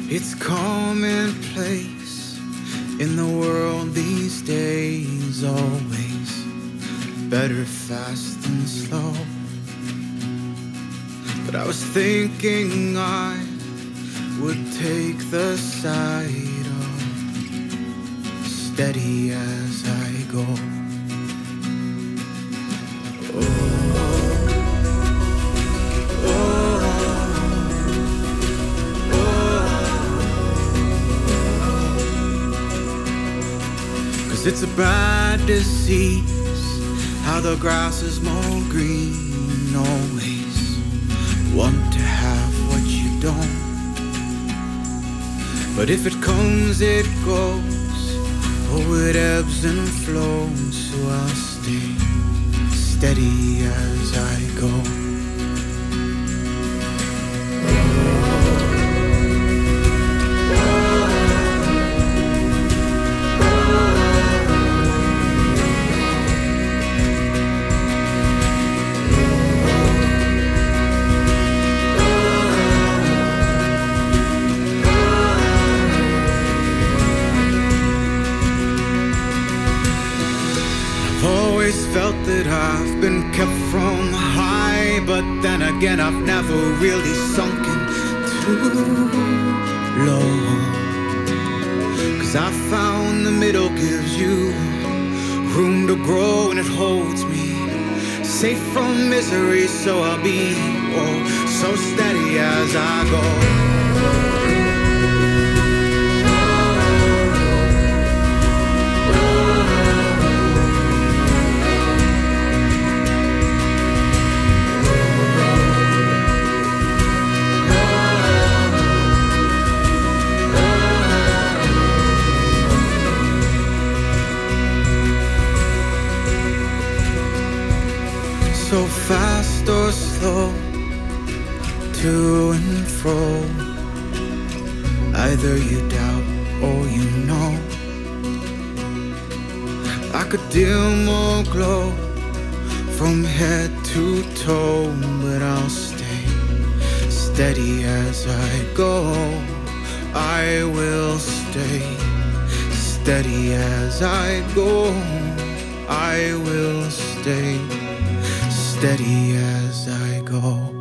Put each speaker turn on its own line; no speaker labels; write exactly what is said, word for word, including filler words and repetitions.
It's commonplace in the world these days. Always better fast than slow. But I was thinking I would take the side of steady as I go. It's a bad disease, how the grass is more green. Always want to have what you don't, but if it comes, it goes. Oh, it ebbs and flows, so I'll stay steady as I go. Felt that I've been kept from high, but then again I've never really sunken too low. Cause I found the middle gives you room to grow, and it holds me safe from misery. So I'll be oh so steady as I go. So fast or slow, to and fro, either you doubt or you know. Like a dim or glow, from head to toe, but I'll stay steady as I go. I will stay steady as I go. I will stay steady as I go.